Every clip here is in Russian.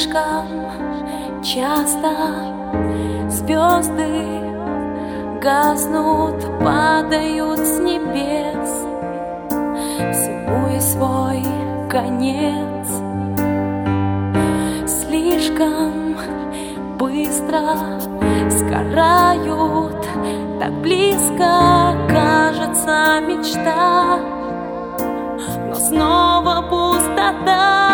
Слишком часто звезды гаснут, падают с небес, всему есть свой конец. Слишком быстро сгорают, так близко кажется мечта, но снова пустота.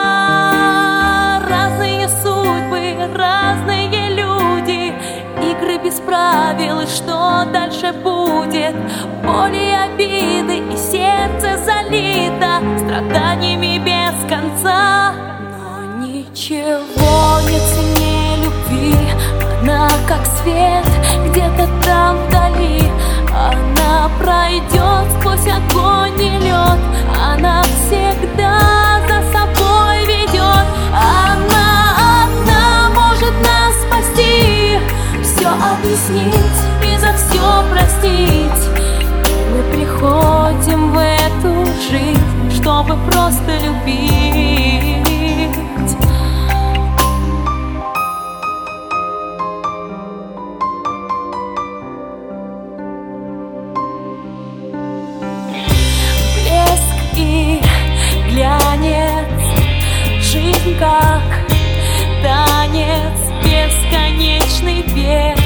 Разные судьбы, разные люди, игры без правил, и что дальше будет? Боли, обиды, и сердце залито страданиями без конца. Но ничего нет ценнее любви, она как свет где-то там вдали. Она пройдет сквозь огонь и лед, она всегда за собой ведет. Она одна может нас спасти, все объяснить и за все простить. Мы приходим в эту жизнь, чтобы просто любить. И глянец, жизнь как танец, бесконечный бег.